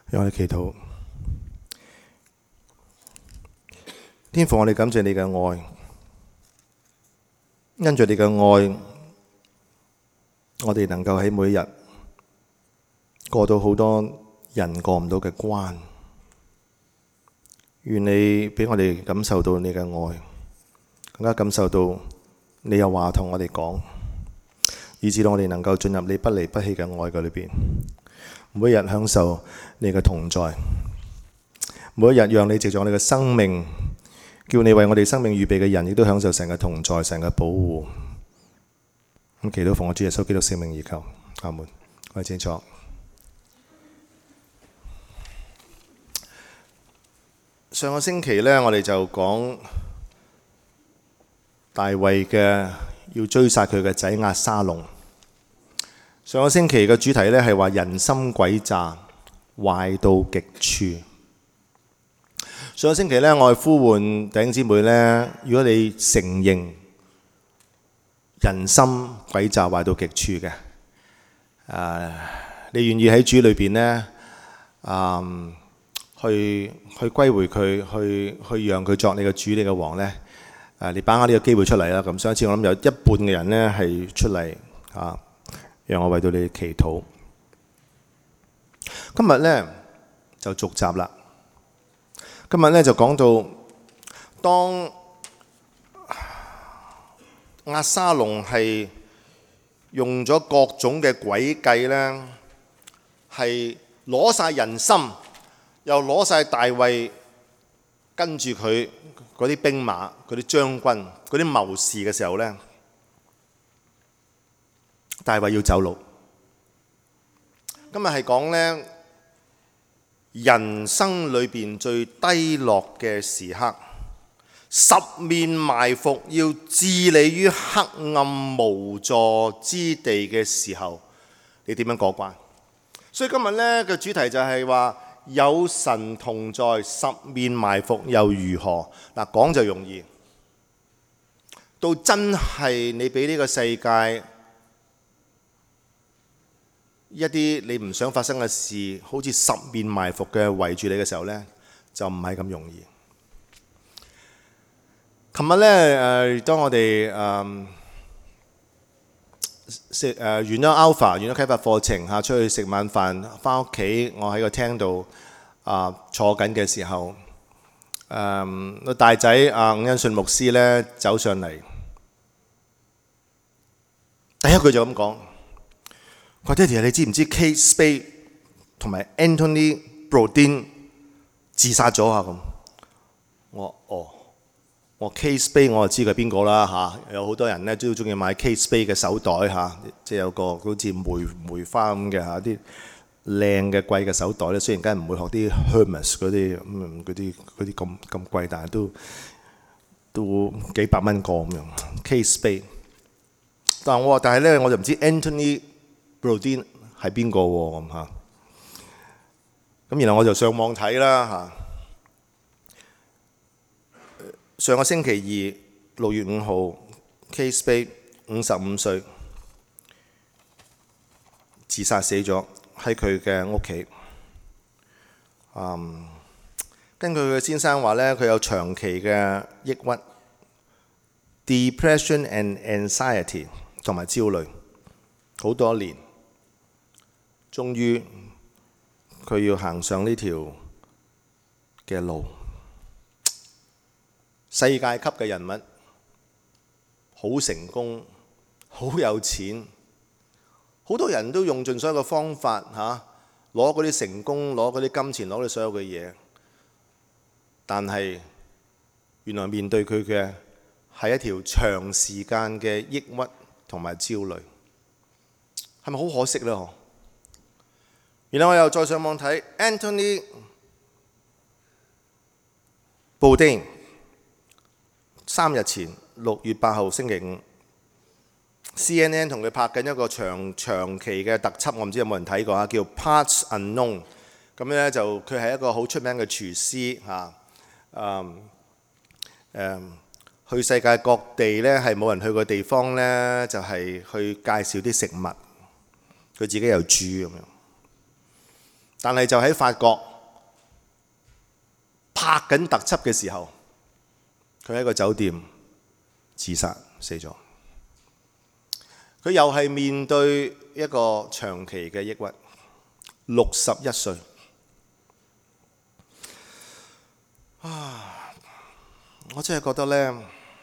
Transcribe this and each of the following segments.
讓我哋祈禱。天父，我哋感謝你嘅愛，因着你嘅愛，我哋能夠喺每一日過到好多人過唔到嘅關。願你俾我哋感受到你嘅愛，更加感受到你有話同我哋講，以致到我哋能夠進入你不離不棄嘅愛嘅裏邊，每一日享受你嘅同在，每一日讓你藉著我哋嘅生命，叫你為我哋生命預備嘅人，亦都享受神嘅同在、神嘅保護。咁祈禱奉我主耶穌基督聖名而求，阿門。我哋請坐。上個星期呢，我哋就講大衛嘅要追殺佢嘅仔押沙龍。上個星期嘅主題呢，係話人心詭詐，壞到極處。上個星期呢，我係呼喚弟兄姊妹呢，如果你承認人心詭詐壞到極處嘅，你願意喺主裏邊呢，去歸回佢，去讓佢作你嘅主、你嘅王呢，你把握呢個機會出嚟啦。咁上一次我諗有一半嘅人呢係出嚟讓我為到你祈禱。今日呢就續集啦。今日呢就講到，當押沙龍係用咗各種嘅詭計呢，係攞晒人心，又攞晒大衛跟住佢嗰啲兵馬、嗰啲將軍、嗰啲謀士嘅時候呢，大衛要走路。今日係講呢，人生裏邊最低落嘅時刻，十面埋伏，要置你於黑暗無助之地嘅時候，你點樣過關？所以今日呢個主題就係話，有神同在，十面埋伏又如何？嗱，講就容易，到真係你俾呢個世界一啲你唔想發生嘅事，好似十面埋伏嘅圍住你嘅時候呢，就唔係咁容易。琴日呢，當我哋完咗 Alpha 完咗啟發課程出去食晚飯，翻屋企我喺個廳度坐緊嘅時候，個大仔伍恩信牧師呢走上嚟，第一句就咁講：佢話爹哋，你知唔知 Kate Spade 同埋 Anthony Bourdain 自殺咗啊？咁我 Kate Spade 我就知佢係邊個啦嚇，有好多人咧都中意買 Kate Spade 嘅手袋嚇，即係有個好似梅花咁嘅嚇，啲靚嘅貴嘅手袋咧，雖然梗係唔會學啲 Hermes 嗰啲咁貴，但係都幾百蚊個咁樣 Kate Spade。但係咧我就唔知 Anthony Bourdain 係邊個喎咁嚇。咁然後我就上網睇啦嚇。上個星期二6月5號 Kate Spade 55歲自殺死咗喺佢嘅屋企。根據佢嘅先生話呢，佢有長期嘅抑鬱 depression and anxiety 同埋焦慮好多年，終於佢要行上呢條嘅路。世界級嘅人物，好成功，好有錢，好多人都用盡所有嘅方法攞嗰啲成功，攞嗰啲金錢，攞嗰啲所有嘅嘢，但係原來面對佢嘅係一條長時間嘅抑鬱同埋焦慮，係咪好可惜呢？然後我又再上網睇 Anthony Bourdain。3日前6月8號星期五 CNN 同佢拍緊一個長期嘅特輯，我唔知有冇人睇過叫 Parts Unknown。咁咧就佢係一個好出名嘅廚師去世界各地咧係冇人去過地方咧，就係去介紹啲食物，佢自己又煮咁樣。 但係就喺法國拍緊特輯嘅時候，佢喺個酒店自殺死咗。佢又係面對一個長期嘅抑鬱，61歲。我真係覺得呢，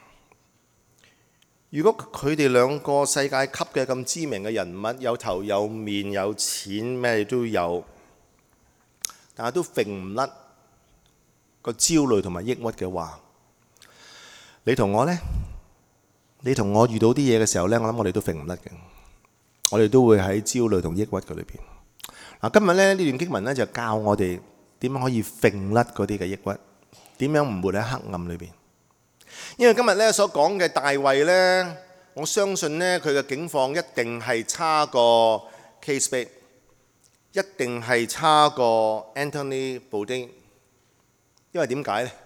如果佢哋兩個世界級嘅咁知名嘅人物，有頭有面有錢，咩都有，但係都揈唔甩個焦慮同埋抑鬱嘅話，你同我呢？你同我遇到啲嘢嘅時候呢，我諗我哋都揈唔甩嘅，我哋都會喺焦慮同抑鬱嘅裏邊。今日呢段經文呢，就教我哋點樣可以揈甩嗰啲嘅抑鬱，點樣唔活喺黑暗裏邊。因為今日呢所講嘅大衛呢，我相信呢佢嘅境況一定係差過 Kate Spade， 一定係差過 Anthony Bourdain。因為點解呢？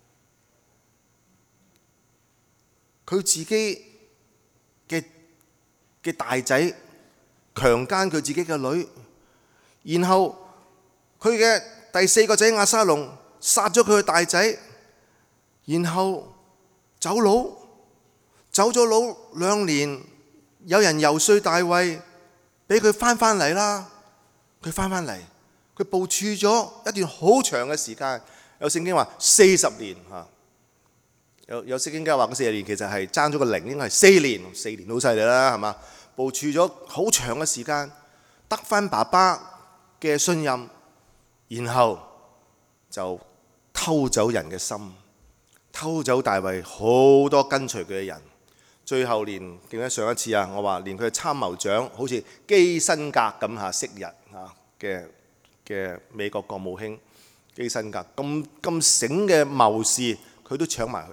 佢自己嘅大仔強姦佢自己嘅女，然後佢嘅第4個仔押沙龍殺咗佢嘅大仔，然後走咗佬2年，有人遊說大衛俾佢翻嚟啦。佢翻嚟，佢部署咗一段好長嘅時間，有聖經話40年嚇。有聖經家話嗰40年其實係爭咗個0，應該係4年，4年好犀利啦，係嘛？部署咗好長嘅時間，得翻爸爸嘅信任，然後就偷走人嘅心，偷走大衛好多跟隨佢嘅人，最後記得上一次啊，我話連佢嘅參謀長好似基辛格咁昔日嘅美國國務卿基辛格咁醒嘅謀士，佢都搶埋佢。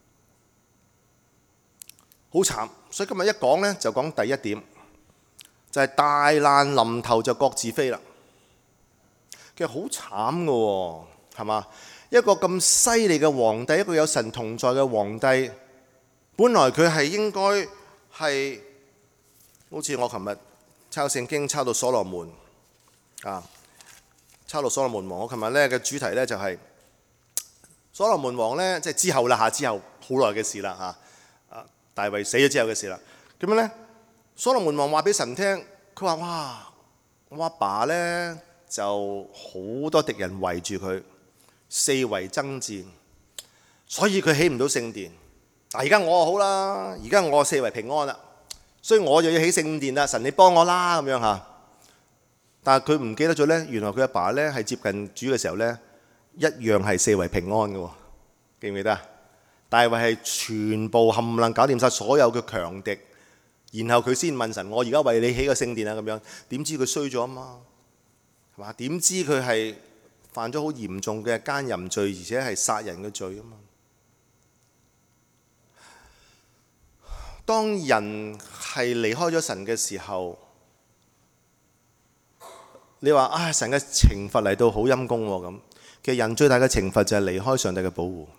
好慘，所以今日一講呢，就講第一點，就係大難臨頭就各自飛啦。其實好慘㗎喎，係嘛？一個咁犀利嘅皇帝，一個有神同在嘅皇帝，本來佢係應該係好似我琴日抄聖經抄到所羅門啊，抄到所羅門王。我琴日呢嘅主題呢，就係所羅門王呢，即係之後啦，之後好耐嘅事啦嚇。大衛死咗之後嘅事啦，點樣呢？所羅門王話俾神聽，佢話：哇，我阿爸呢就好多敵人圍住佢，四圍爭戰，所以佢起唔到聖殿。但而家我好啦，而家我四圍平安啦，所以我就要起聖殿啦。神你幫我啦咁樣嚇。但係佢唔記得咗呢，原來佢阿爸呢係接近主嘅時候呢，一樣係四圍平安嘅喎，記唔記得啊？大衛係全部冚唪唥搞掂晒所有嘅強敵，然後佢先問神：我而家為你起個聖殿啊咁樣。點知佢衰咗啊嘛，係嘛？點知佢係犯咗好嚴重嘅奸淫罪，而且係殺人嘅罪啊嘛。當人係離開咗神嘅時候，你話神嘅懲罰嚟到好陰公喎咁。其實人最大嘅懲罰就係離開上帝嘅保護。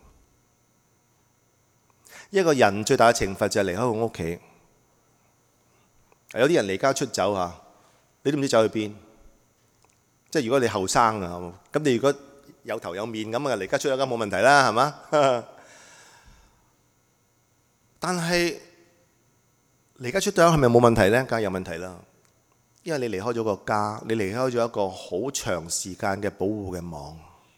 一個人最大嘅懲罰就係離開佢屋企。有啲人離家出走嚇，你都唔知走去邊。即係如果你後生啊，咁你如果有頭有面咁啊，離家出走梗冇問題啦，係嘛？但係離家出走係咪冇問題呢？梗係有問題啦，因為你離開咗個家，你離開咗一個好長時間嘅保護嘅網。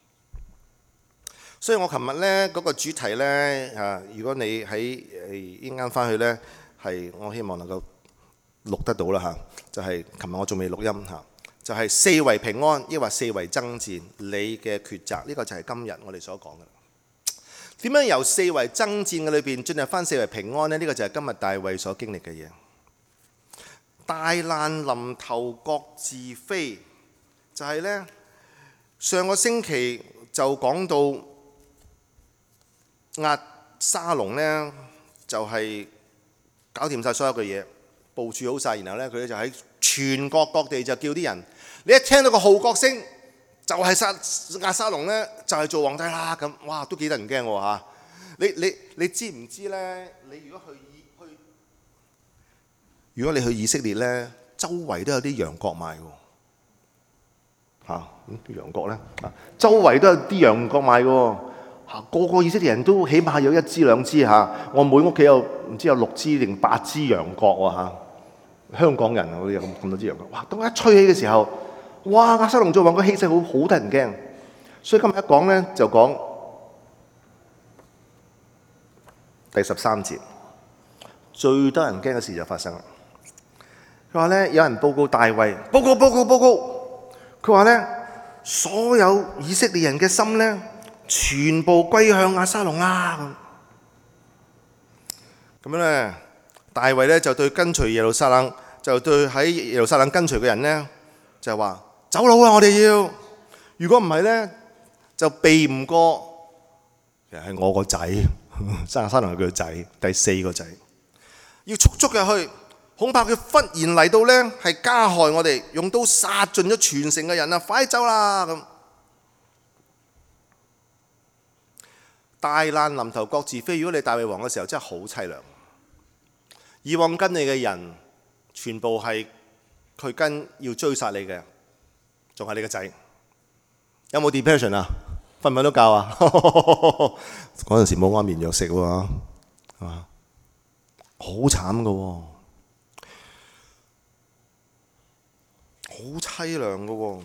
所以我琴日呢嗰個主題呢，如果你喺一陣間翻去呢，係我希望能夠錄得到啦嚇，就係琴日我仲未錄音嚇，就係四圍平安，抑或四圍爭戰，你嘅抉擇，呢個就係今日我哋所講嘅。點樣由四圍爭戰嘅裏邊進入翻四圍平安呢？呢個就係今日大衛所經歷嘅嘢。大難臨頭各自飛，就係呢，上個星期就講到。押沙龍呢，就係搞掂晒所有嘅嘢，部署好晒，然後呢，佢就喺全國各地就叫啲人，你一聽到個號角聲，就係押沙龍呢，就係做皇帝啦咁，哇都幾得人驚喎嚇！你知唔知呢？你如果你去以色列呢，周圍都有啲羊角賣喎。 羊角咧周圍都有啲羊角賣嘅喎，個個以色列人都起碼有1支2支我每屋企有唔知有6支定8支羊角喎香港人我都有咁多支羊角。哇！當一吹起嘅時候，哇！押沙龍作王個氣勢好得人驚。所以今日一講咧就講第13節，最得人驚嘅事就發生啦。佢話咧有人報告大衛，報告。佢話咧所有以色列人嘅心咧全部歸向押沙龍啊！咁樣咧，大衛咧就對跟隨耶路撒冷，就對喺耶路撒冷跟隨嘅人咧就話走佬啊！我哋要，如果唔係咧就避唔過。其實係我個仔，押沙龍係佢個仔，第4個仔，要速速嘅去。恐怕佢忽然嚟到呢，係加害我哋，用刀殺盡咗全城嘅人啊！快走啦！咁大難臨頭各自飛。如果你大衛王嘅時候，真係好凄涼。以往跟你嘅人，全部係佢跟要追殺你嘅，仲係你個仔。有冇 depression 啊？瞓唔瞓到覺啊？嗰陣時冇安眠藥食喎，係嘛？好慘噶喎！好凄涼噶喎，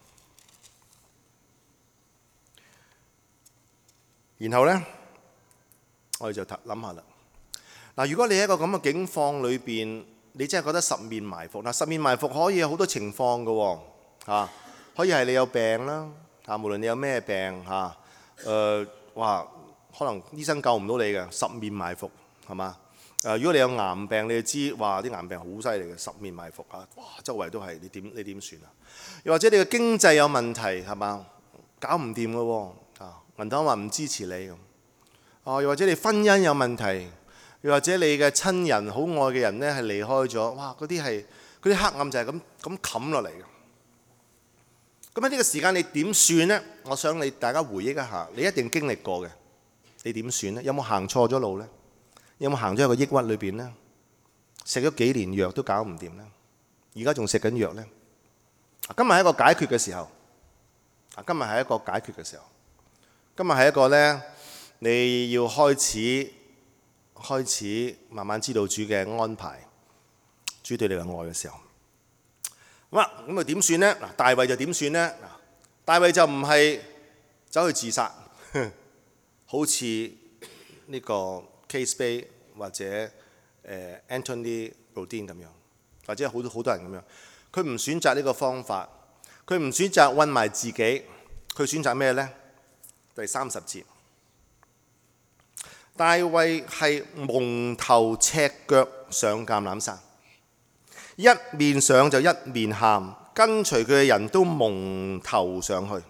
然後呢，我哋就諗下啦。嗱，如果你喺一個咁嘅境況裏邊，你真係覺得十面埋伏。嗱，十面埋伏可以有好多情況噶喎，可以係你有病啦，無論你有咩病哇，可能醫生救唔到你嘅，十面埋伏係嘛？如果你有癌病，你就知哇啲癌病好犀利嘅，十面埋伏哇周圍都係，你點算啊？又或者你嘅經濟有問題係嘛？搞唔掂嘅喎，銀行話唔支持你咁，又或者你婚姻有問題，又或者你嘅親人好愛嘅人呢係離開咗，哇嗰啲黑暗就係咁冚落嚟嘅。咁喺呢個時間你點算呢？我想大家回憶一下，你一定經歷過嘅，你點算呢？有冇行錯咗路呢？有冇行咗喺個抑鬱裏邊呢？食咗幾年藥都搞唔掂呢？而家仲食緊藥呢？今日係一個解決嘅時候。今日係一個解決嘅時候。今日係一個呢，你要開始慢慢知道主嘅安排，主對你嘅愛嘅時候。好啦，咁啊點算呢？大衛就點算呢？大衛就唔係走去自殺，好似呢個 Case Bay 或者Anthony Bourdain 咁樣，或者好多人咁樣，佢唔選擇呢個方法，佢唔選擇韞埋自己，佢選擇咩呢？第30節，大衛係蒙頭赤腳上橄欖山，一面上就一面喊，跟隨佢嘅人都蒙頭上去。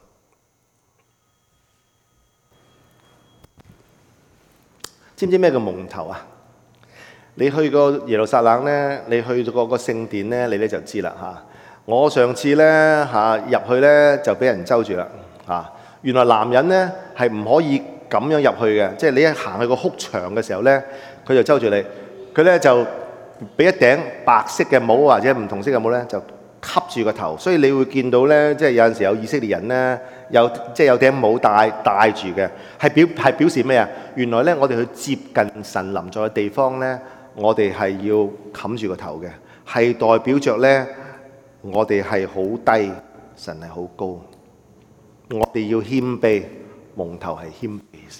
知唔知咩叫蒙頭啊？你去過耶路撒冷呢，你去過個聖殿呢，你咧就知啦嚇。我上次呢，入去呢就俾人揪住啦嚇。原來男人呢係唔可以咁樣入去嘅，即係你一行去個哭牆嘅時候呢，佢就揪住你，佢呢就俾一頂白色嘅帽或者唔同色嘅帽呢，就笠住個頭，所以你會見到呢，即係有陣時有以色列人呢，有頂帽戴住嘅，係表示咩啊？原來呢，我哋去接近神臨在嘅地方呢，我哋係要冚住個頭嘅，係代表着呢，我哋係好低，神係好高，我哋要謙卑，蒙頭係謙卑。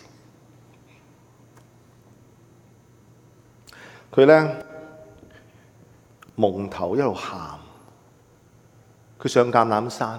佢呢，蒙頭一路喊。佢上橄欖山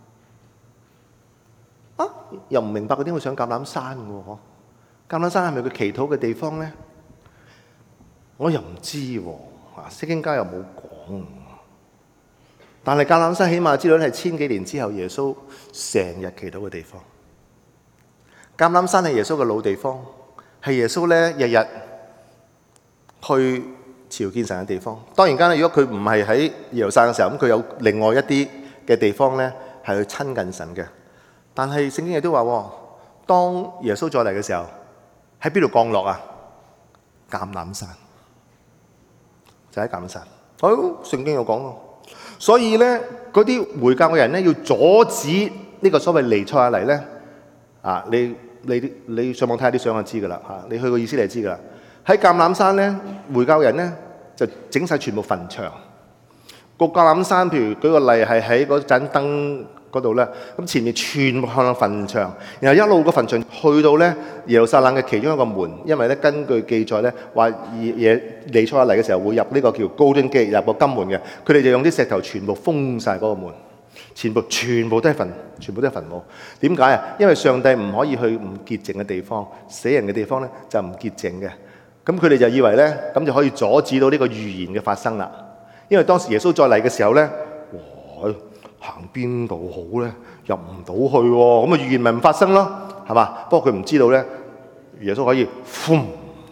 又唔明白佢點會上橄欖山嘅喎？橄欖山係咪佢祈禱嘅地方呢？我又唔知喎，釋經家又冇講。但係橄欖山起碼知道係千幾年之後耶穌成日祈禱嘅地方。橄欖山係耶穌嘅老地方，係耶穌呢日日去朝見神嘅地方。當然間，如果佢唔係喺耶路撒冷嘅時候，咁佢有另外一啲嘅地方呢係去親近神嘅。但係聖經亦都話，當耶穌再嚟嘅時候，喺邊度降落啊？橄欖山，就喺橄欖山。好，聖經有講咯。 所以咧，嗰啲回教嘅人咧，要阻止呢個所謂彌賽亞嚟咧。你上網睇下啲相就知㗎啦嚇。你去過以色列就知㗎啦。喺橄欖山咧，回教人咧就整晒全部墳場。個橄欖山，譬如舉個例係喺嗰盞燈嗰度咧，咁前面全部向墳場，然後一路個墳場去到咧耶路撒冷嘅其中一個門，因為咧根據記載咧話彌賽亞嚟嘅時候會入呢個叫 Golden Gate 入個金門嘅，佢哋就用啲石頭全部封晒嗰個門，全部都係墳墓。點解啊？因為上帝唔可以去唔潔淨嘅地方，死人嘅地方咧就唔潔淨嘅。咁佢哋就以為咧咁就可以阻止到呢個預言嘅發生啦。因為當時耶穌再嚟嘅時候咧，哇！行邊度好咧？入唔到去喎，咁啊預言咪唔發生咯，係嘛？不過佢唔知道咧，耶穌可以咁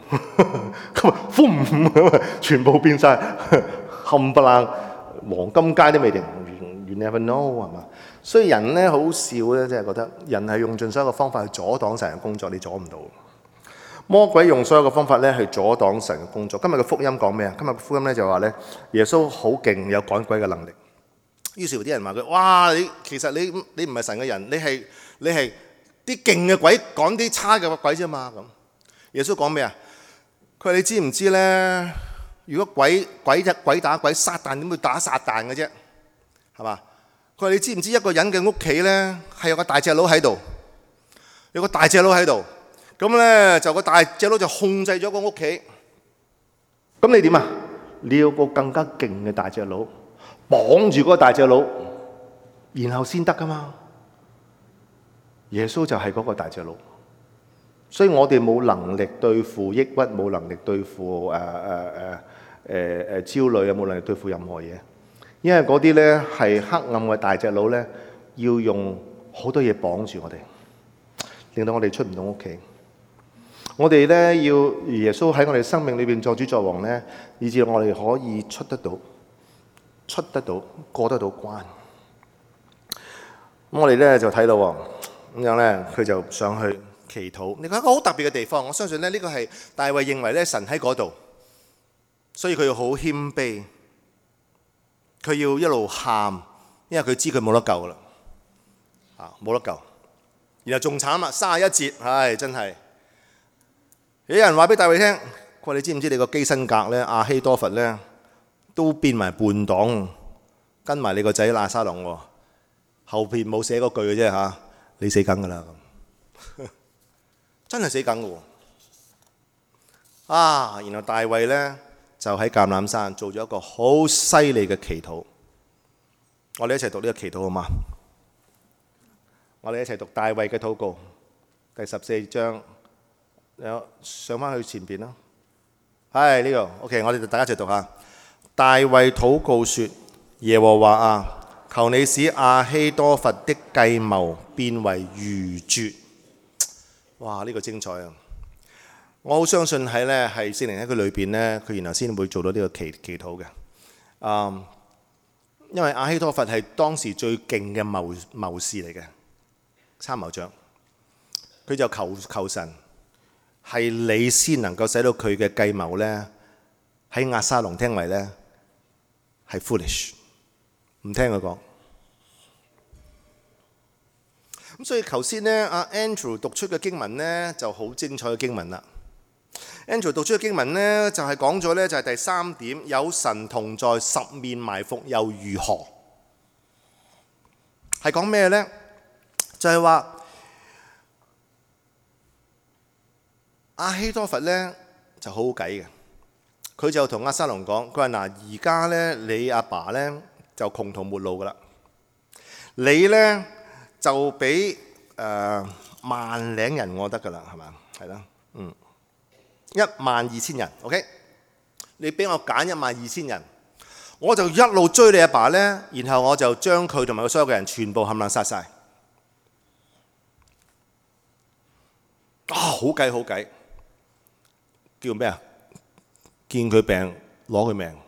全部變晒冚唪唥黃金街都未定 ，you never know 係嘛？所以人咧好笑咧，即係覺得人係用盡所有嘅方法去阻擋神嘅工作，你阻唔到。魔鬼用所有嘅方法咧去阻擋神嘅工作。今日嘅福音講咩啊？今日嘅福音咧就話咧，耶穌好勁，有趕鬼嘅能力。於是乎啲人話佢：哇！其實你唔係神嘅人，你係啲勁嘅鬼趕啲差嘅鬼啫嘛。咁耶穌講咩啊？佢話你知唔知咧？如果鬼打鬼，撒旦點會打撒旦嘅啫？係嘛？佢話你知唔知一個人嘅屋企咧係有個大隻佬喺度，咁咧就個大隻佬就控制咗個屋企。咁你點啊？你要個更加勁嘅大隻佬綁住嗰個大隻佬，然後先得噶嘛。耶穌就係嗰個大隻佬，所以我哋冇能力對付抑鬱，冇能力對付焦慮啊，冇能力對付任何嘢，因為嗰啲咧係黑暗嘅大隻佬咧，要用好多嘢綁住我哋，令到我哋出唔到屋企。我哋咧要耶穌喺我哋生命裏邊作主作王咧，以至我哋可以出得到、過得到關。咁我哋咧就睇到咁樣咧，佢就上去祈禱。你講一個好特別嘅地方，我相信咧呢個係大衛認為咧神喺嗰度，所以佢要好謙卑，佢要一路喊，因為佢知佢冇得救啦，冇得救。然後仲慘啊，31節，唉，真係。有人話俾大衛聽，佢話你知唔知你個基辛格咧，亞希多弗咧都變埋叛黨，跟埋你個仔押沙龍喎。後邊冇寫嗰句嘅啫嚇，你死梗噶啦咁，真係死梗嘅喎。然後大衛咧就喺橄欖山做咗一個好犀利嘅祈禱。我哋一齊讀呢個祈禱好嗎？我哋一齊讀大衛嘅禱告，第14章。上翻去前邊啦，係呢個 OK， 我哋大家一齊讀下。大衛禱告說：耶和華啊，求你使亞希多弗的計謀變為愚拙。哇！呢個精彩啊！我好相信係聖靈喺佢裏邊咧，佢然後先會做到呢個祈禱嘅。因為亞希多弗係當時最勁嘅謀士嚟嘅，參謀長，佢就求神。係你先能夠使到佢嘅計謀咧，喺押沙龍聽為咧係 foolish， 唔聽佢講。咁所以頭先咧，阿 Andrew 讀出嘅經文咧就好精彩嘅經文啦。Andrew 讀出嘅經文咧就係講咗咧就係第3點，有神同在，十面埋伏又如何？係講咩咧？就係話。亞希多弗咧就好好計嘅，佢就同押沙龍講：佢話嗱，而家咧你阿爸咧就窮途末路噶啦，你咧就俾萬零人我得噶啦，係嘛？係啦，12000人 ，OK？ 你俾我揀12000人，我就一路追你阿爸咧，然後我就將佢同埋佢所有嘅人全部冚唪唥殺晒。好計！叫咩啊？見佢病攞佢命。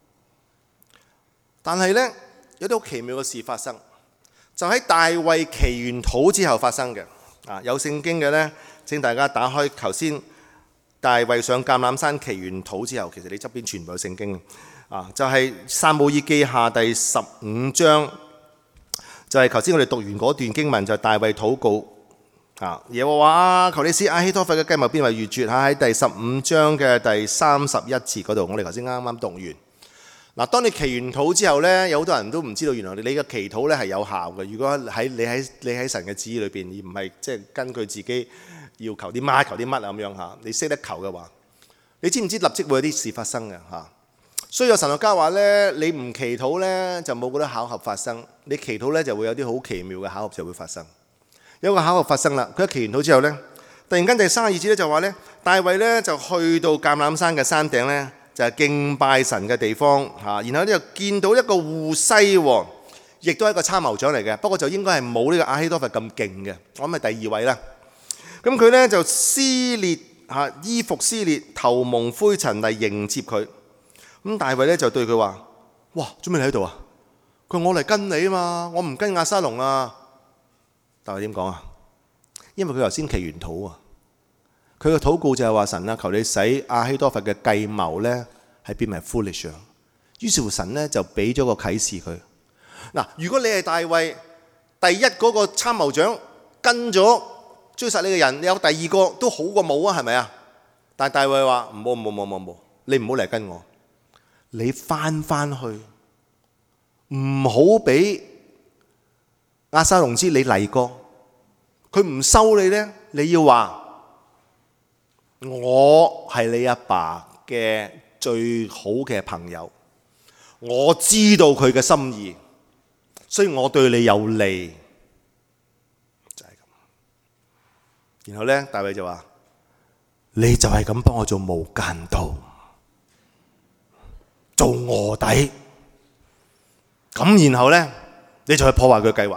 但係呢，有啲好奇妙嘅事發生，就喺大衛祈完禱之後發生嘅。有聖經嘅呢，請大家打開頭先大衛上橄欖山祈完禱之後，其實你側邊全部有聖經。 就係撒母耳記下第15章，就係頭先我哋讀完嗰段經文，就係大衛禱告耶和華求你使亞希多弗嘅計謀變為愚拙。喺第15章嘅第31節嗰度，我哋頭先啱啱讀完。嗱，當你祈完禱之後呢，有好多人都唔知道原來你嘅祈禱呢係有效嘅。如果你喺神嘅旨意裏邊，而唔係即係根據自己要求啲乜咁樣嚇，你識得求嘅話，你知唔知立即會有啲事發生嘅嚇？所以有神學家話呢，你唔祈禱呢，就冇嗰啲巧合發生；你祈禱呢，就會有啲好奇妙嘅巧合就會發生。有個巧合發生啦，佢一祈完禱之後呢，突然間第32節咧就話呢，大衛呢就去到橄欖山嘅山頂呢，就係敬拜神嘅地方嚇，然後呢就見到一個戶篩，亦都係一個參謀長嚟嘅，不過就應該係冇呢個亞希多弗咁勁嘅，我諗係第2位啦。咁佢呢就撕裂衣服撕裂，頭蒙灰塵嚟迎接佢。咁大衛呢就對佢話：哇，做咩你喺度啊？佢話：我嚟跟你啊嘛，我唔跟押沙龍啊。大衛點講啊？因為佢頭先祈完禱啊，佢嘅禱告就係話：神啊，求你使亞希多弗嘅計謀呢係變為 foolish。於是乎神呢就俾咗個啟示佢。嗱，如果你係大衛第一嗰個參謀長，跟咗追殺你嘅人，你有第二個都好過冇啊，係咪啊？但係大衛話：冇，你唔好嚟跟我，你翻去，唔好俾押沙龍知你嚟過，佢唔收你呢，你要話我係你阿爸嘅最好嘅朋友，我知道佢嘅心意，所以我對你有利，就係咁。然後呢，大衛就話：你就係咁幫我做無間道，做臥底，咁然後呢，你就去破壞佢嘅計劃。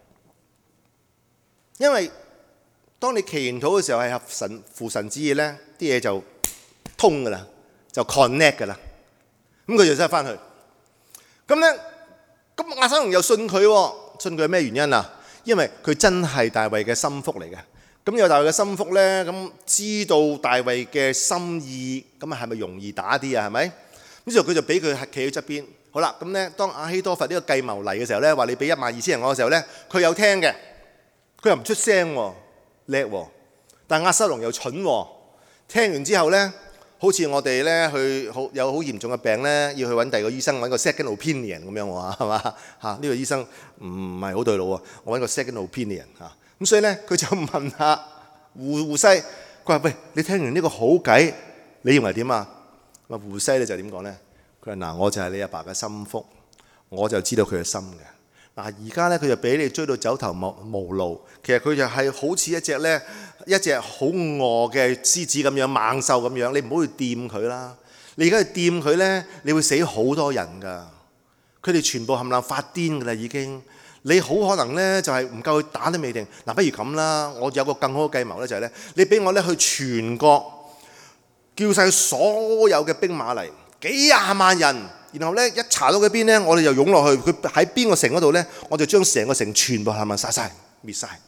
因為當你祈完禱嘅時候係合乎神旨意呢，啲嘢就通噶啦，就 connect 噶啦。咁佢就真係翻去。咁呢，咁押沙龍又信佢喎，信佢係咩原因啊？因為佢真係大衛嘅心腹嚟嘅。咁有大衛嘅心腹呢，咁知道大衛嘅心意，咁啊係咪容易打啲啊？係咪？於是佢就俾佢企喺側邊。好啦，咁呢，當亞希多弗呢個計謀嚟嘅時候呢，話你俾12000人我嘅時候呢，佢有聽嘅。佢又唔出聲喎，叻喎，但押沙龍又蠢喎。聽完之後呢，好似我哋呢有好嚴重嘅病呢，要去揾第二個醫生揾個 second opinion 咁樣喎，係嘛嚇？呢個醫生唔係好對路喎，我揾個 second opinion 嚇。咁所以呢，佢就問下戶篩，佢話：喂，你聽完呢個好計，你認為點啊？咁戶篩咧就點講呢？佢話：嗱，我就係你阿爸嘅心腹，我就知道佢嘅心嘅。嗱，而家咧佢就俾你追到走投無路，其實佢就係好似一隻好餓嘅獅子咁樣，猛獸咁樣，你唔好去掂佢啦。你而家去掂佢咧，你會死好多人噶。佢哋全部冚唪唥發癲噶啦已經。你好可能咧就係唔夠佢打都未定。嗱，不如咁啦，我有個更好嘅計謀咧，就係咧，你俾我咧去全國叫晒所有嘅兵馬嚟，幾廿萬人。然後咧一查到嗰邊咧，我哋就湧落去。佢喺邊個城嗰度咧，我就將成個城全部冚唪唥殺晒、滅晒。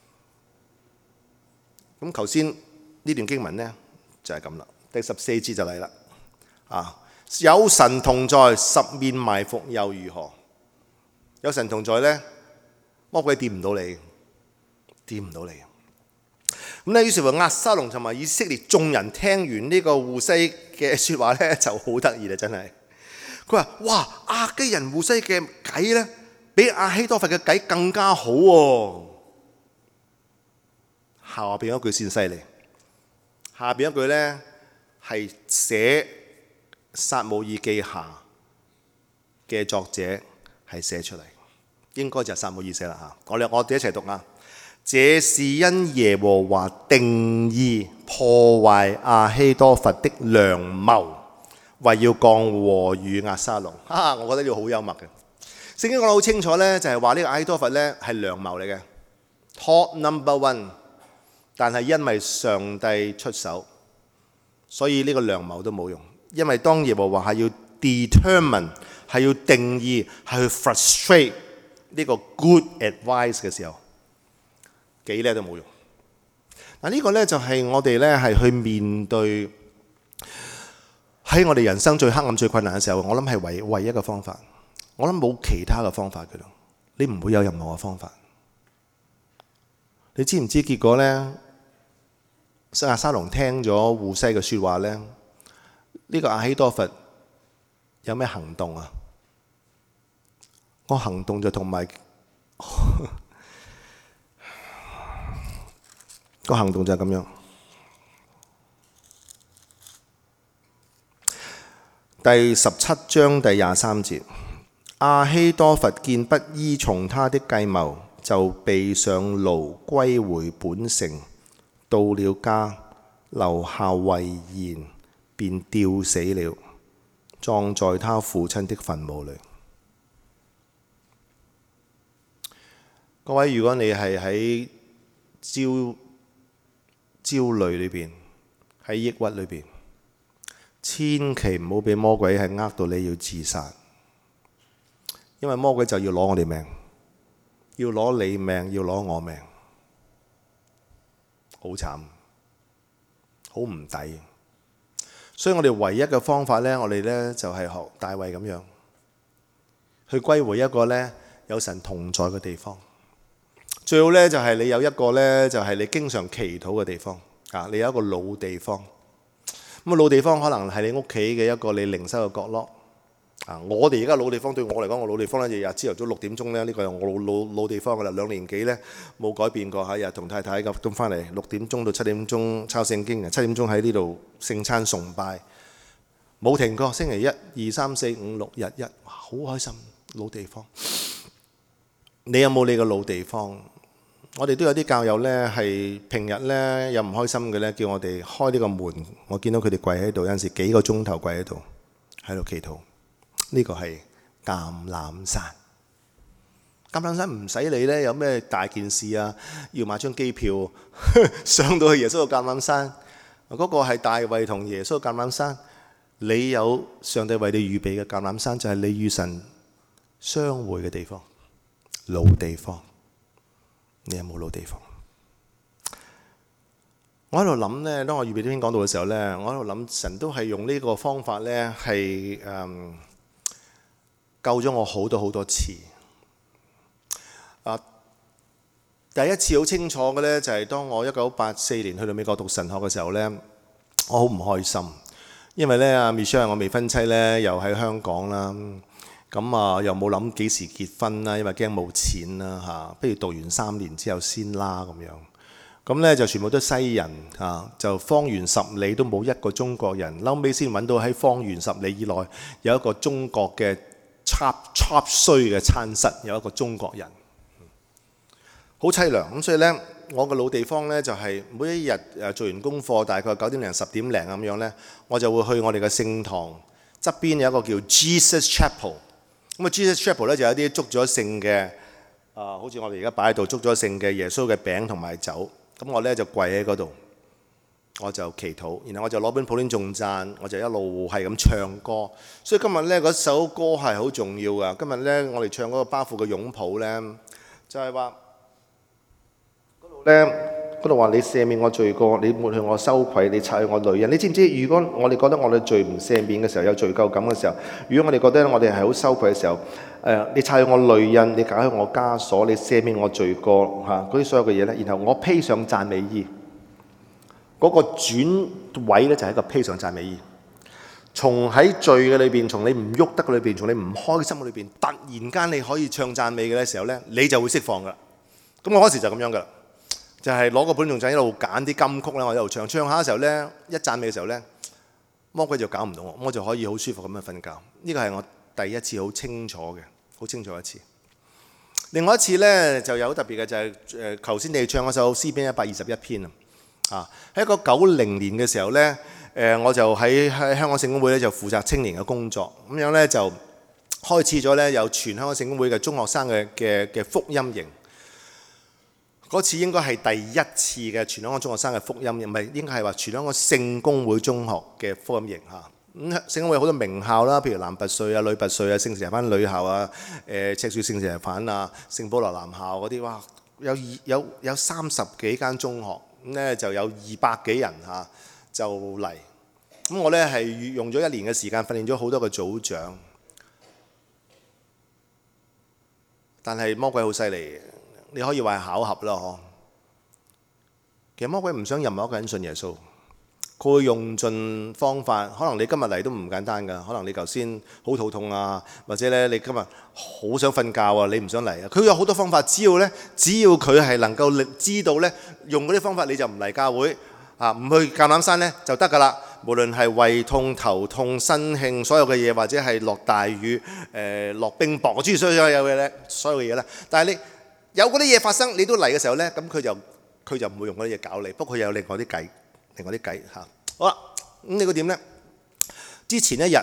咁頭先呢段經文咧就係咁啦。第14節就嚟啦。有神同在，十面埋伏又如何？有神同在咧，魔鬼掂唔到你，掂唔到你。咁咧，於是乎押沙龍同埋以色列眾人聽完呢個戶篩嘅説話咧，就好得意啦，真係。佢話：哇，亞基人戶篩嘅計咧，比亞希多弗嘅計更加好喎。下邊一句先犀利，下邊一句咧係寫撒母耳記下嘅作者係寫出嚟，應該就係撒母耳寫啦嚇。我哋一齊讀啊！這是因耶和華定意破壞亞希多弗的良謀，為要降禍與押沙龍。我覺得呢個好幽默嘅。聖經講得好清楚咧，就係話呢個亞希多弗咧係良謀嚟嘅 ，top number one。但係因為上帝出手，所以呢個良謀都冇用。因為當耶和華係要 determine 係要定義係去 frustrate 呢個 good advice 嘅時候，幾叻都冇用。嗱，呢個咧就係我哋咧係去面對喺我哋人生最黑暗、最困難嘅時候，我諗係唯一嘅方法。我諗冇其他嘅方法嘅咯，你唔會有任何嘅方法。你知唔知結果呢？亞沙龍聽咗戶篩嘅説話呢，呢個亞希多弗有咩行動啊？個行動就同埋個行動就係咁樣。第17章第23節，亞希多弗見不依從他的計謀，就備上驢歸回本城。到了家，留下遺言，便吊死了，葬在他父親的墳墓裏。各位，如果你係喺焦慮裏邊，喺抑鬱裏邊，千祈唔好俾魔鬼係呃到你要自殺，因為魔鬼就要攞我哋命，要攞你命，要攞我命。好慘，好唔抵。所以我哋唯一嘅方法呢，我哋呢就係學大衛咁樣，去歸回一個呢有神同在嘅地方。最好呢就係你有一個呢，就係你經常祈禱嘅地方啊！你有一個老地方。咁老地方可能係你屋企嘅一個你靈修嘅角落啊！我哋而家老地方對我嚟講，我老地方呢，日日朝頭早6點鐘呢，呢個係我老地方㗎啦。2年幾呢，冇改變過嚇，日日同太太咁翻嚟6點鐘到7點鐘抄聖經，7點鐘喺呢度聖餐崇拜，冇停過。星期1、2、3、4、5、6日，哇，好開心！老地方，你有冇你個老地方？我哋都有啲教友呢，係平日呢有唔開心嘅呢，叫我哋開呢個門。我見到佢哋跪喺度，有陣時幾個鐘頭跪喺度，喺度祈禱。呢個係橄欖山。橄欖山唔使理呢，有咩大件事啊？要買張機票上到去耶穌嘅橄欖山。嗰個係大衛同耶穌嘅橄欖山。你有上帝為你預備嘅橄欖山，就係你與神相會嘅地方，老地方。你有冇老地方？我喺度諗呢，當我預備呢篇講道嘅時候呢，我喺度諗神都係用呢個方法呢，係救咗我好多次。第一次好清楚嘅呢，就係當我1984年去到美國讀神學嘅時候呢，我好唔開心，因為呢阿 Michelle 我未婚妻呢，又喺香港啦。咁又冇諗幾時結婚啦，因為驚冇錢啦嚇，不如讀完3年之後先啦咁樣。咁呢就全部都西人嚇，就方圓10里都冇一個中國人。後尾先揾到喺方圓10里以內有一個中國嘅插衰嘅餐室，有一個中國人，好凄涼。咁所以呢，我個老地方呢，就係每一日做完功課，大概9點零10點零咁樣呢，我就會去我哋嘅聖堂側邊有一個叫 Jesus Chapel。咁啊 Jesus Chapel 咧就有啲捉咗聖嘅，好似我哋而家擺喺度捉咗聖嘅耶穌嘅餅同埋酒。咁我咧就跪喺嗰度，我就祈禱，然後我就攞本普天頌讚，我就一路係咁唱歌。所以今日咧嗰首歌係好重要噶。今日咧我哋唱嗰個巴父嘅擁抱咧，就係話嗰度話你赦免我罪過，你抹去我羞愧，你擦去我淚印。你知唔知？如果我哋覺得我哋罪唔赦免嘅時候，有罪疚感嘅時候，如果我哋覺得我哋係好羞愧嘅時候，你擦去我淚印，你解開我枷鎖，你赦免我罪過嚇，嗰啲所有嘅嘢咧，然後我披上讚美衣。嗰個轉位咧就係一個披上讚美衣。從喺罪嘅裏邊，從你唔喐得嘅裏邊，從你唔開心嘅裏邊，突然間你可以唱讚美嘅時候咧，你就會釋放噶啦。咁我嗰時就咁樣噶啦。就係攞個本頌讚一路揀啲金曲咧，我一路唱下嘅時候咧，一讚美嘅時候咧，魔鬼就搞唔到我就可以好舒服咁樣瞓覺。呢個係我第一次好清楚一次。另外一次咧就有特別嘅就係頭先你唱嗰首詩篇121篇啊。喺1990年嘅時候咧，我就喺香港聖公會咧就負責青年嘅工作，咁樣咧就開始咗咧有全香港聖公會嘅中學生嘅福音營。嗰次應該係第一次嘅全香港中學生嘅福音，唔係應該係話全香港聖公會中學嘅福音營嚇。咁聖公會好多名校啦，譬如男拔萃啊、女拔萃啊、聖士提反女校啊、赤柱聖士提反啊、聖保羅男校嗰啲，哇，有30幾間中學，咁咧就有200幾人嚇就嚟。 咁我呢係用咗1年嘅時間訓練咗好多個組長，但係魔鬼好犀利，你可以話係巧合啦嗬。其實魔鬼唔想任何一個人信耶穌，佢會用盡方法。可能你今日嚟都唔簡單㗎，可能你頭先好肚痛啊，或者咧你今日好想瞓覺啊，你唔想嚟啊。佢有好多方法，只要佢係能夠知道咧，用嗰啲方法你就唔嚟教會啊，唔去橄欖山咧就得㗎啦。無論係胃痛、頭痛、身興，所有嘅嘢，或者係落大雨、落冰雹，我中意所有嘅嘢咧，所有嘅嘢咧。但係你有嗰啲嘢發生，你都嚟嘅時候咧，咁佢就唔會用嗰啲嘢搞你。不過佢有另外啲計嚇。好啦，咁你個點咧？之前一日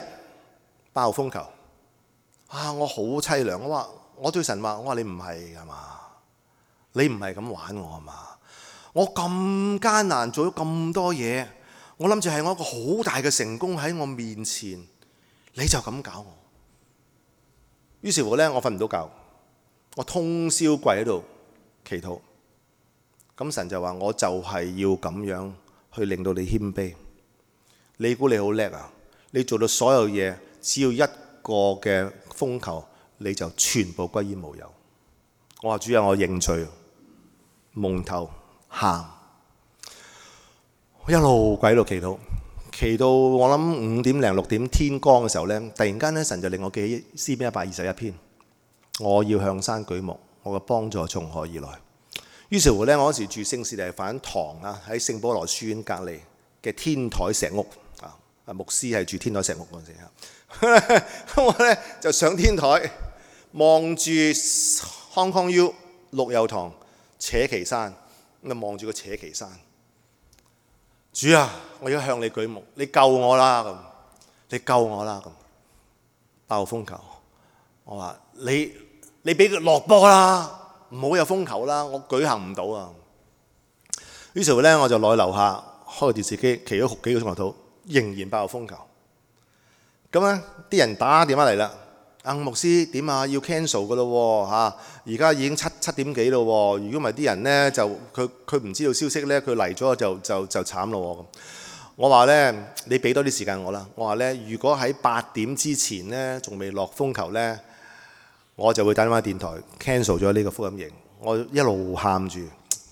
8號風球，我好凄涼。我對神話，我話你唔係㗎嘛？你唔係咁玩我係嘛？我咁艱難做咗咁多嘢。我諗住係我一個好大嘅成功喺我面前，你就咁搞我。於是乎呢，我瞓唔到覺，我通宵跪喺度祈禱。咁神就話：我就係要咁樣去令到你謙卑。你估你好叻啊？你做到所有嘢，只要一個嘅風球，你就全部歸於無有。我話主啊，我認罪，蒙頭喊。一路跪喺度祈禱，祈到我諗5點零6點天光嘅時候呢，突然間呢，神就令我記起詩篇121篇，我要向山舉目，我嘅幫助從何而來？於是乎呢，我嗰時住聖士提反堂啊，喺聖保羅書院隔離嘅天台石屋啊，牧師係住天台石屋嗰陣時咁我呢就上天台望住康康 U 陸佑堂扯旗山，咁啊望住個扯旗山。主啊，我要向你舉目，你救我啦咁，你救我啦咁。8號風球，我話你俾佢落波啦，唔好有風球啦，我舉行唔到啊。於是乎咧，我就落去樓下開個電視機，祈咗幾個鐘頭禱，仍然8號風球。咁咧，啲人打電話嚟啦，牧師點啊？要 cancel 噶咯喎嚇！而家已經七點幾咯喎，如果唔係啲人咧就佢唔知道消息咧，佢嚟咗就慘咯喎。我話咧，你俾多啲時間我啦。我話咧，如果喺8點之前咧仲未落風球咧，我就會打電話電台 cancel 咗呢個福音營。我一路喊住，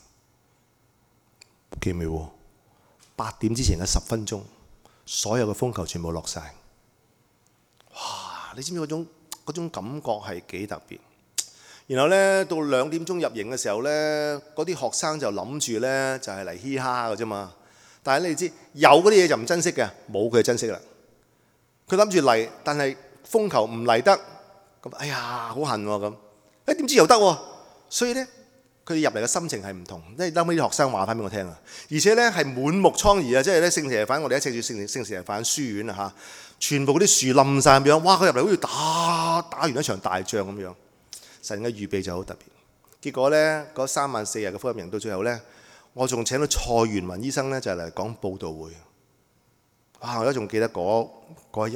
奇妙喎！8點之前嘅10分鐘，所有嘅風球全部落晒。哇！你知唔知嗰種感覺係幾特別？然後呢，到2點鐘入營嘅時候呢，嗰啲學生就諗住呢，就係嚟嘻哈嘅啫嘛。但係你知有嗰啲嘢就唔珍惜嘅，冇佢就珍惜啦。佢諗住嚟，但係風球唔嚟得，咁哎呀好恨喎咁。點知又得喎？所以呢，佢哋入嚟嘅心情係唔同。即係後尾啲學生話翻俾我聽啊，而且呢係滿目瘡痍啊！即係咧聖士提反，我哋一齊住聖士提反書院啊嚇。全部嗰啲樹冧晒咁樣，哇！佢入嚟好似打完一場大仗咁樣，神嘅預備就好特別。結果呢，嗰3晚4日嘅福音營到最後呢，我仲請到蔡元雲醫生呢，就嚟講佈道會。哇！我而家仲記得嗰一日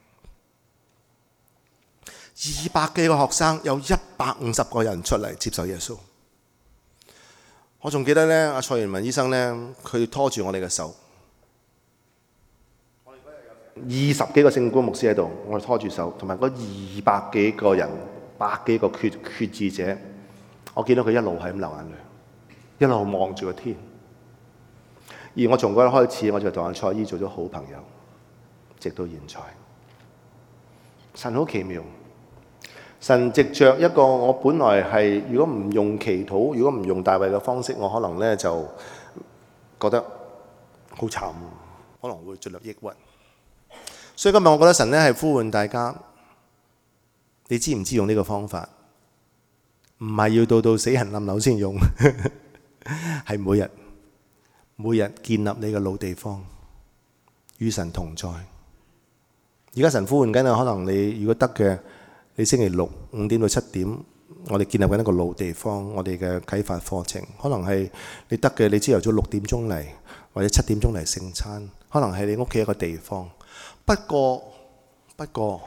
，200幾個學生，有150個人出嚟接受耶穌。我仲記得呢，阿蔡元雲醫生呢，佢拖住我哋嘅手。20幾個聖光牧師喺度，我哋拖住手，同埋嗰200幾個人，100幾個決志者，我見到佢一路係咁流眼淚，一路望住個天。而我從嗰日開始，我就同阿蔡姨做咗好朋友，直到現在。神好奇妙，神藉着一個我本來係如果唔用祈禱，如果唔用大衛嘅方式，我可能呢就覺得好慘，可能會進入抑鬱。所以今日我覺得神咧係呼喚大家，你知唔知用呢個方法？唔係要到死人冧樓先用，係每日建立你嘅老地方，與神同在。而家神呼喚緊啊，可能你如果得嘅，你星期6 5點到7點，我哋建立緊一個老地方，我哋嘅啟發課程，可能係你得嘅，你朝頭早6點鐘嚟，或者7點鐘嚟聖餐，可能係你屋企一個地方。不過，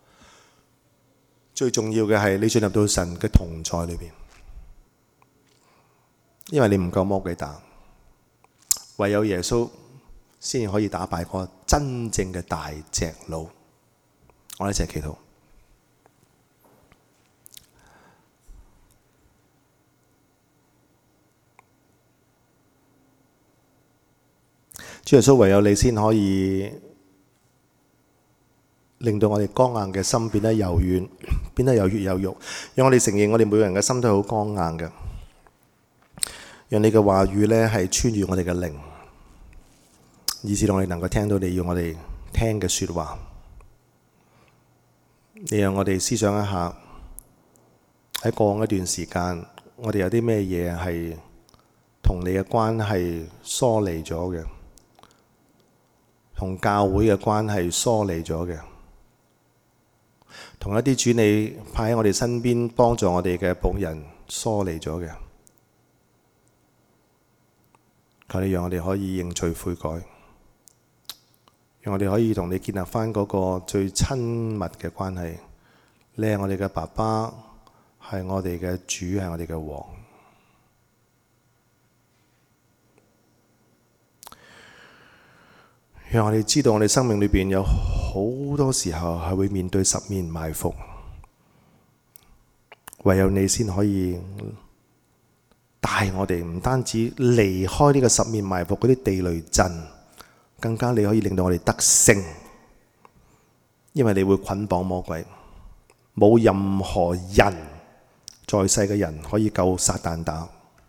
最重要嘅係你進入到神嘅同在裏邊，因為你唔夠魔鬼打，唯有耶穌先可以打敗個真正嘅大隻佬。我哋一齊祈禱。主耶穌，唯有你先可以令到我哋剛硬嘅心變得柔軟，變得有血有肉，讓我哋承認我哋每個人嘅心都係好剛硬嘅，讓你嘅話語呢係穿越我哋嘅靈，以致我哋能夠聽到你要我哋聽嘅說話。你讓我哋思想一下，喺過往一段時間，我哋有啲咩嘢係同你嘅關係疏離咗嘅，同教會嘅關係疏離咗嘅，同一啲主你派喺我哋身邊幫助我哋嘅僕人疏離咗嘅。求你讓我哋可以認罪悔改，讓我哋可以同你建立返嗰個最親密嘅關係。你係我哋嘅爸爸，係我哋嘅主，係我哋嘅王。讓我哋知道我哋生命裏邊有好多時候係會面對十面埋伏，唯有你先可以帶我哋唔單止離開呢個十面埋伏嗰啲地雷陣，更加你可以令到我哋得勝，因為你會捆綁魔鬼，冇任何人在世嘅人可以夠撒旦打。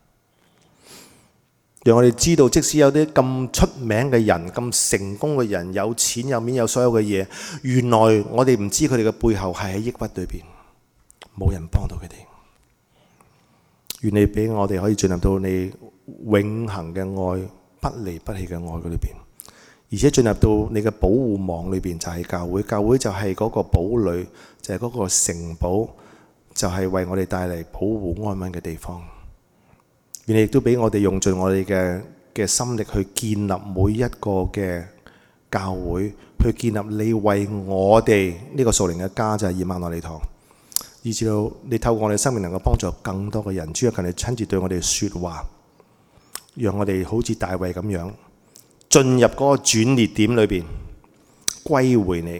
讓我哋知道，即使有啲咁出名嘅人、咁成功嘅人、有錢有面有所有嘅嘢，原來我哋唔知佢哋嘅背後係喺抑鬱裏邊，冇人幫到佢哋。願你俾我哋可以進入到你永恆嘅愛、不離不棄嘅愛嗰裏邊，而且進入到你嘅保護網裏邊，就係教會。教會就係嗰個堡壘，就係嗰個城堡，就係為我哋帶嚟保護安穩嘅地方。願你亦都俾我哋用盡我哋嘅心力去建立每一個嘅教會，去建立你為我哋呢個屬靈嘅家，就係以馬內利堂，以至到你透過我哋生命能夠幫助更多嘅人。主啊，求你親自對我哋說話，讓我哋好似大衛咁樣進入嗰個轉捩點裏邊，歸回你，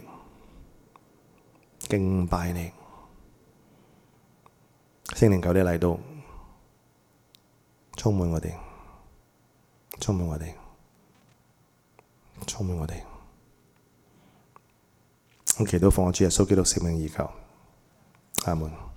敬拜你。聖靈求你嚟到，充滿我哋，充滿我哋，充滿我哋。我祈禱奉我主耶穌基督聖名而求，阿門。